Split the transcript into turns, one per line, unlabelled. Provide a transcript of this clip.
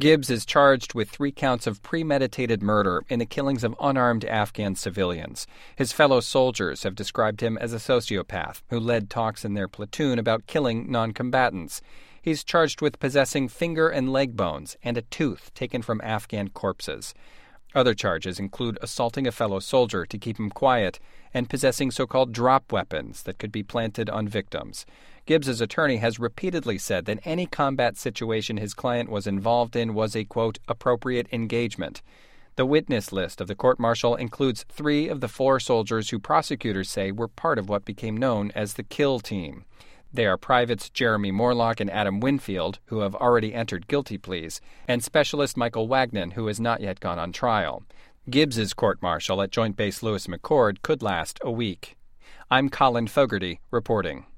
Gibbs is charged with 3 counts of premeditated murder in the killings of unarmed Afghan civilians. His fellow soldiers have described him as a sociopath who led talks in their platoon about killing non-combatants. He's charged with possessing finger and leg bones and a tooth taken from Afghan corpses. Other charges include assaulting a fellow soldier to keep him quiet and possessing so-called drop weapons that could be planted on victims. Gibbs's attorney has repeatedly said that any combat situation his client was involved in was a, quote, appropriate engagement. The witness list of the court-martial includes 3 of the 4 soldiers who prosecutors say were part of what became known as the Kill Team. They are Privates Jeremy Morlock and Adam Winfield, who have already entered guilty pleas, and Specialist Michael Wagnon, who has not yet gone on trial. Gibbs's court-martial at Joint Base Lewis McChord could last a week. I'm Colin Fogarty, reporting.